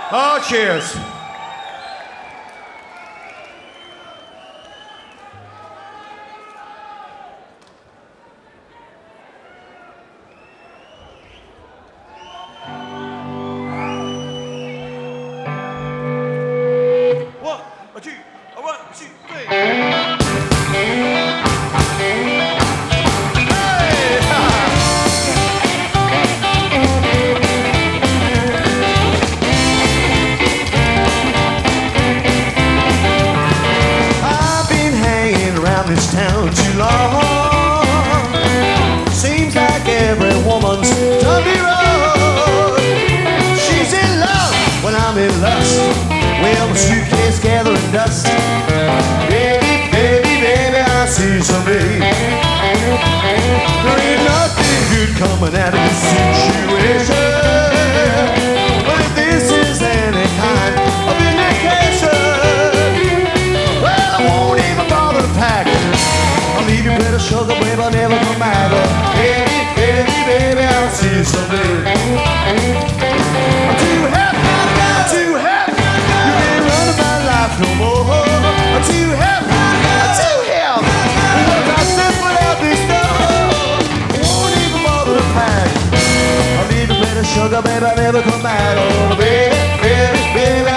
Oh, cheers. One, two, three. This town too long. Seems like every woman's done me wrong. She's in love when I'm in lust. Well, my suitcase gathering dust. Baby, baby, baby, I see something. There ain't nothing good coming out of this situation. But if this is any kind of indication, well, I won't even bother to pack. I'll leave you better sugar, babe, I'll never come back. Baby, baby, baby, I'll see you someday. I'm too happy, I'm too happy. You can't run my life no more. I'm too happy, I'm too happy. Look, I simple out this door. I won't even bother to pack. I'll leave you better sugar, babe, I'll never come back. Oh, baby, baby, baby.